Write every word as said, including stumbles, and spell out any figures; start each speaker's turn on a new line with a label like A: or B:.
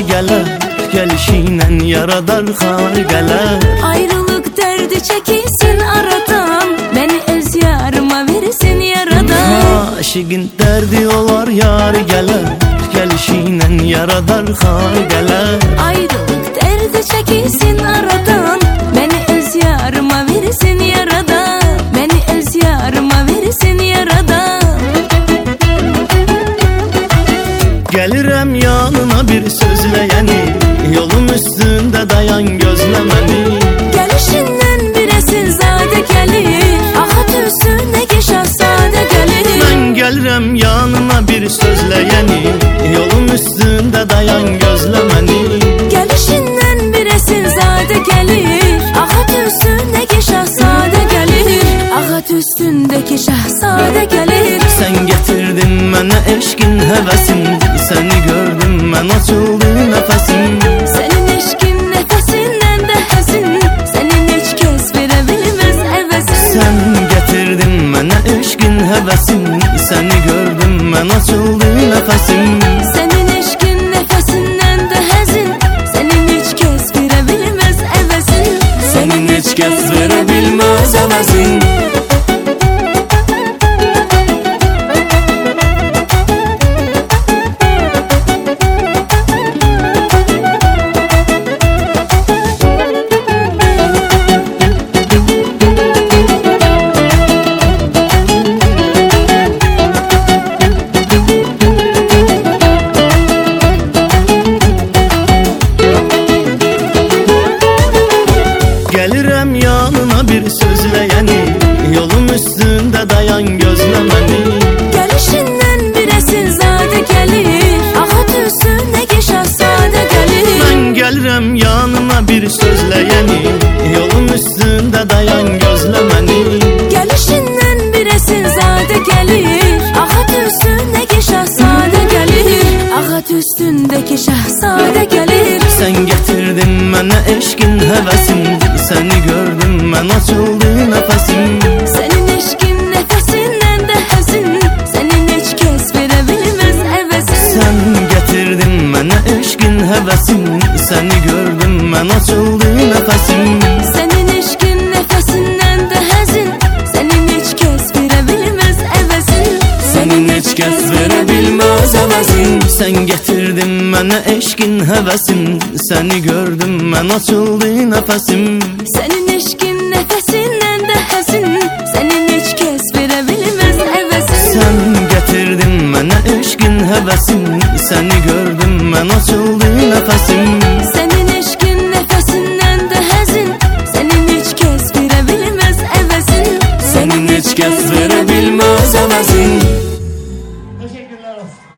A: gələr, gəlişinən yaradar xar gələr.
B: Ayrılık derdi çekilsin aradan, beni öz yarıma verirsin yaradan.
A: Aşığın dərdi olar yar gələr, gəlişinən yaradar xar gələr.
B: Ayrılık derdi çekilsin aradan, beni öz yarıma verirsin yaradan. Beni öz yarıma verirsin yaradan.
A: Gəlirəm yanına bir sözləyəni, yolun üstündə dayan gözləməni.
B: Gəlişindən bir əsil zadə gəlir, axat üstündə ki şahzadə gəlir.
A: Mən gəlirəm yanına bir sözləyəni, yolun üstündə dayan gözləməni.
B: Gəlişindən bir əsil zadə gəlir, axat üstündəki şahzadə gəlir. Axat üstündəki şahzadə gəlir.
A: Sən gətirdin mənə eşqin həvəsin, səni gördüm mən açıldı nəfəsim.
B: Sənin eşqin nəfəsindən də həzin, sənin heç kəs verə bilməz əvəzin.
A: Sən gətirdin mənə eşqin həvəsin, səni gördüm mən açıldı nəfəsim.
B: Sənin eşqin nəfəsindən də həzin, sənin heç kəs verə bilməz əvəzin.
A: Sənin heç kəs verə bilməz əvəzin. Gəlirəm yanına bir sözləyəni, yolun üstündə dayan gözləməni.
B: Gəlişindən bir əsil zadə gəlir, axat üstündəki şahzadə gəlir.
A: Mən gəlirəm yanına bir sözləyəni, yolun üstündə dayan gözləməni.
B: Gəlişindən bir əsil zadə gəlir, axat üstündəki şahzadə gəlir. Axat üstündəki şahzadə gəlir.
A: Sən gətirdin mənə eşqin həvəsin, səni gördüm mən açıldı nəfəsim.
B: Sənin eşqin nəfəsindən də həzin, sənin heç kəs verə bilməz əvəzin.
A: Sən gətirdin mənə eşqin həvəsin, səni gördüm mən açıldı nəfəsim.
B: Sənin eşqin nəfəsindən də həzin, sənin heç kəs verə bilməz əvəzin.
A: Sənin heç kəs verə bilməz əvəzin. Sən gətirdin mənə eşqin həvəsin, səni gördüm mən açıldı nəfəsim.
B: Sənin eşqin nəfəsindən də həzin, sənin heç kəs verə bilməz əvəzin.
A: Sən gətirdin mənə eşqin həvəsin, səni gördüm mən açıldı nəfəsim.
B: Sənin eşqin nəfəsindən də həzin, sənin heç kəs verə bilməz əvəzin.
A: Sənin heç kəs verə bilməz əvəzin.